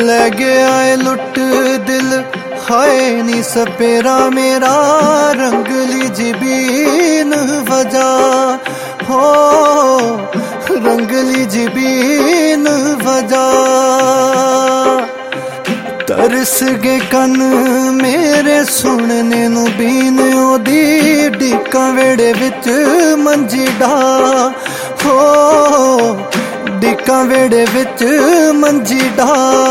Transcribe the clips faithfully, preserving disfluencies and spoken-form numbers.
ले गया है लुट दिल हाय नी सपेरा मेरा रंगली जिबीन वजा हो रंगली जिबीन वजा तरस गए कन मेरे सुनने नू बीन ओदी डिका वेड़े विच मंजी डा हो डिका वेड़े विच मंजी डा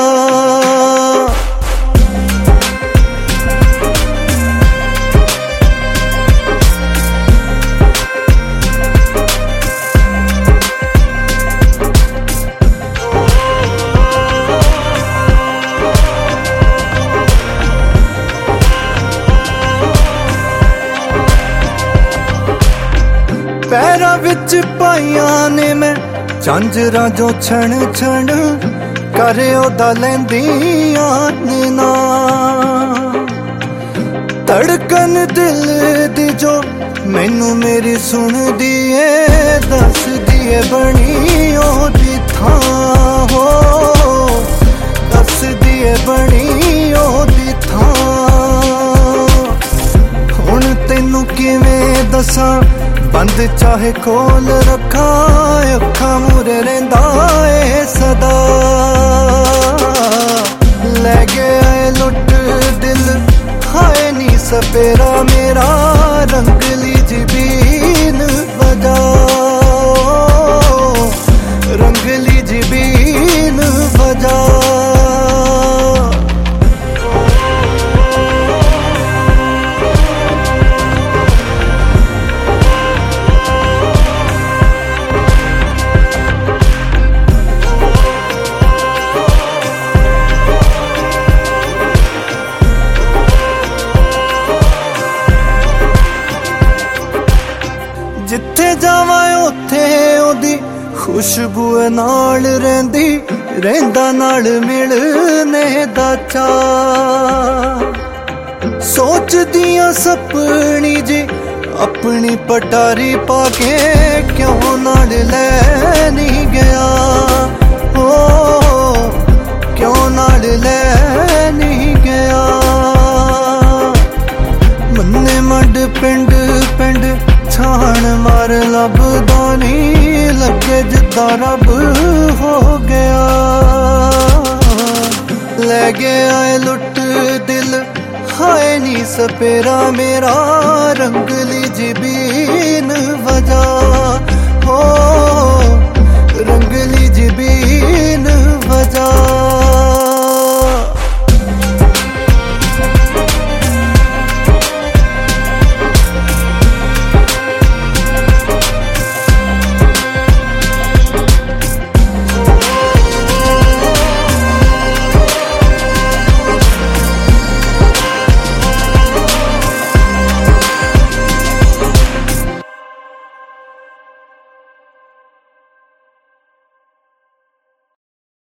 पैरा विच पाइया ने मैं झांजरा जो छण छण करे ओदा लैंदियां ने ना धड़कन दिल दी जो मैनू मेरी सुन दिए दस दिए बनी ओदी थां हो दस दिए बनी ओदी थां हुण तैनू किवें दसां बंद चाहे खोल रखा अखा मुरे रहिंदा है सदा ले गया है लुट दिल हाय नी सपेरा मेरा रंगली जिबीन वजा रंगली जिबीन वजा जिथे जावा उथे ओदी खुशबू नाल रहिंदी रहिंदा नाल मिलने दा चा सोचदियां सपनी जी अपनी पटारी पाके क्यों नाल लै नहीं गया ओ क्यों नाल लै नहीं गया मन्ने मड पिंड पिंड छाण मार लभदा नी लगे जिद्दां रब हो गया ले गया है लुट दिल हाय नी सपेरा मेरा रंगली जिबीन वजा हो